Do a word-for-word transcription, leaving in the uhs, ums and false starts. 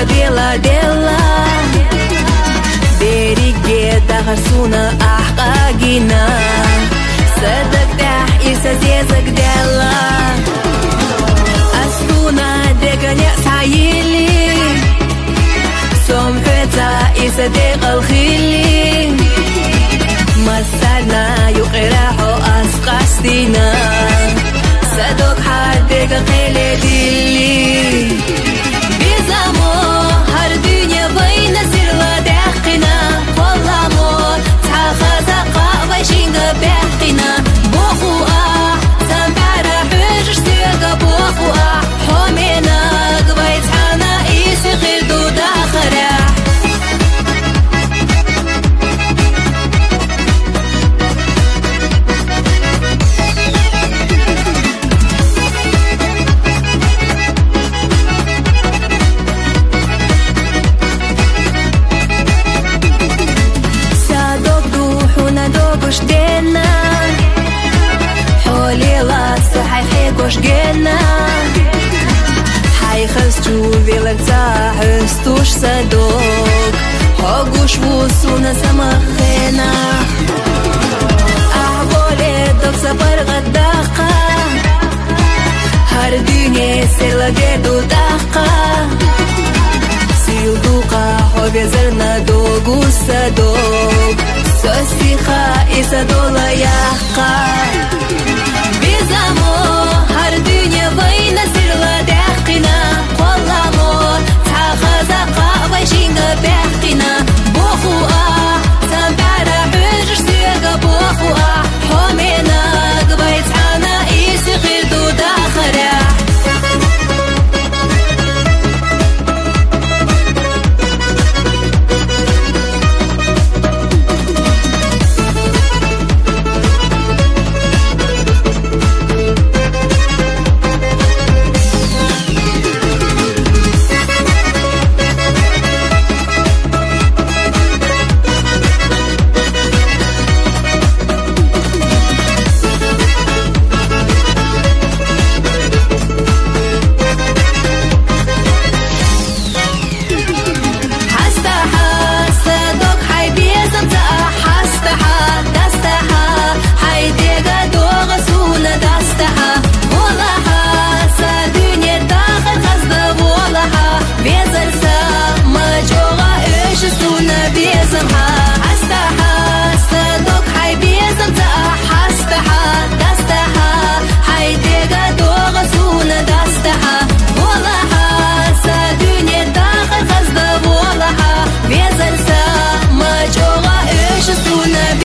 dela dela Береге дағарсуны ақағина Садықтақ иса зезік дела Асуна дегіне сайили Сомхеца иса деғал хили مسرنا يقرح أسقسنا صدق حدك قيل دلي بزامو هر دنيا بين سر ودقنا والله مو تحخز قابا شينغ بحقنا بوخوا سنبار حجر سيغ بوخوا حومنا قبيت حانا إيسي غير دو داخرة Gosh gena Hai khstu velerza hstush sadok Hogush vusuna samakhena Ahvole dok safar gaddaqa Har dünya selage dudaqa Silduqa hobezerna dogu sadok Sosikha isa dola yaqa